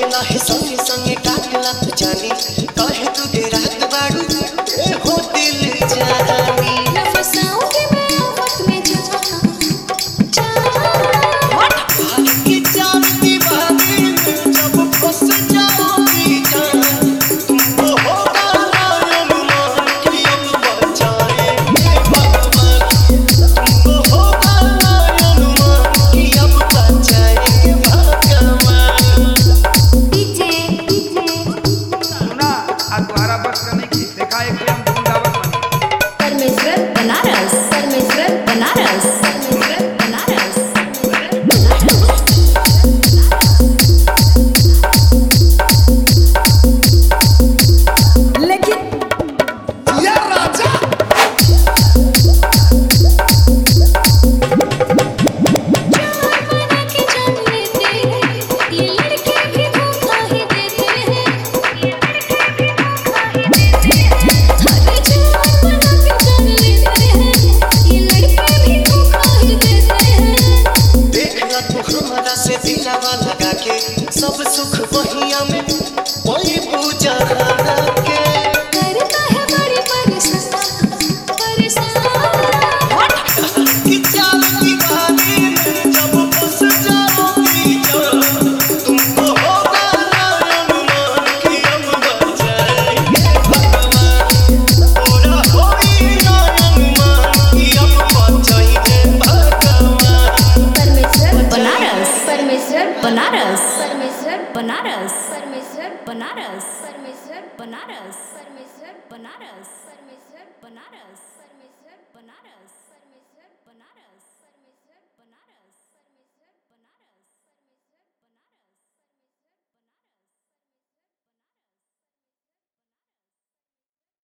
लाहे संगे संगे काटला जानी कहे तू दे रात बाड़ू हो दिल जानी न फसाओगे मैं आफत में जा की जानती बातें जब फंस जाओगी जान तुमको होगा अनुमान कि अब बचाएंगे भगवान तुमको होगा अनुमान कि अब बचाएंगे भगवान डीजे सुना आज तुम्हारा बस करने की देखा एक प्रेम धूम दावत बनी परमेश्वर बनारस परमेश्वर बनारस परमेश्वर बनारस लेकिन या राजा बना के जान लेते हैं ये लड़के भी धोखा ही देते हैं ये लड़के भी धोखा ही देते हैं हर जान बना के जान लेते हैं ये लड़के भी धोखा ही देते हैं देखना तू हमारा से दिलावा लगा के सब सुख वहिया में वही पूजा के करता है बड़ी परेशान कि चाल दीवानी में जब फंस जाओगी जान तुमको होगा अनुमान कि अब बचाएंगे भगवान पूरा होगी अनुमान कि अब बचाएंगे भगवान परमेश्वर बनारस परमेश्वर बनारस परमेश्वर बनारस परमेश्वर बनारस परमेश्वर बनारस परमेश्वर बनारस परमेश्वर बनारस परमेश्वर बनारस परमेश्वर बनारस